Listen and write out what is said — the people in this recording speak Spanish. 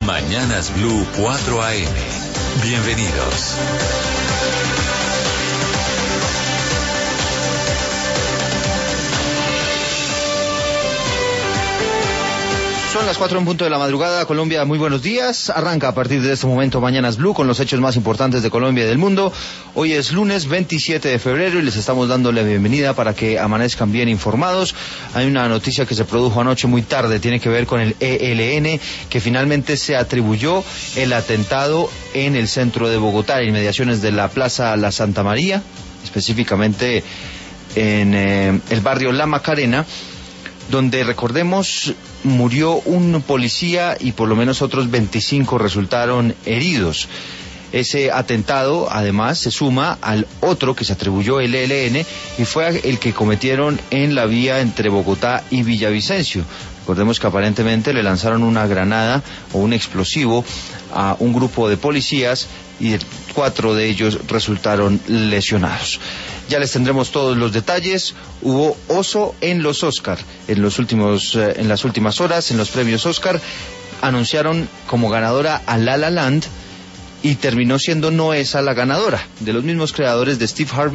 Mañanas Blue 4 AM. Bienvenidos. Son las 4 en punto de la madrugada. Colombia, muy buenos días. Arranca a partir de este momento Mañanas Blue con los hechos más importantes de Colombia y del mundo. Hoy es lunes 27 de febrero y les estamos dando la bienvenida para que amanezcan bien informados. Hay una noticia que se produjo anoche muy tarde, tiene que ver con el ELN, que finalmente se atribuyó el atentado en el centro de Bogotá, en inmediaciones de la Plaza La Santa María, específicamente en el barrio La Macarena, donde, recordemos, murió un policía y por lo menos otros 25 resultaron heridos. Ese atentado, además, se suma al otro que se atribuyó el ELN y fue el que cometieron en la vía entre Bogotá y Villavicencio. Recordemos que aparentemente le lanzaron una granada o un explosivo a un grupo de policías y 4 de ellos resultaron lesionados. Ya les tendremos todos los detalles. Hubo oso en los Oscar. En las últimas horas, en los premios Oscar, anunciaron como ganadora a La La Land y terminó siendo no esa la ganadora. De los mismos creadores de Steve Harvey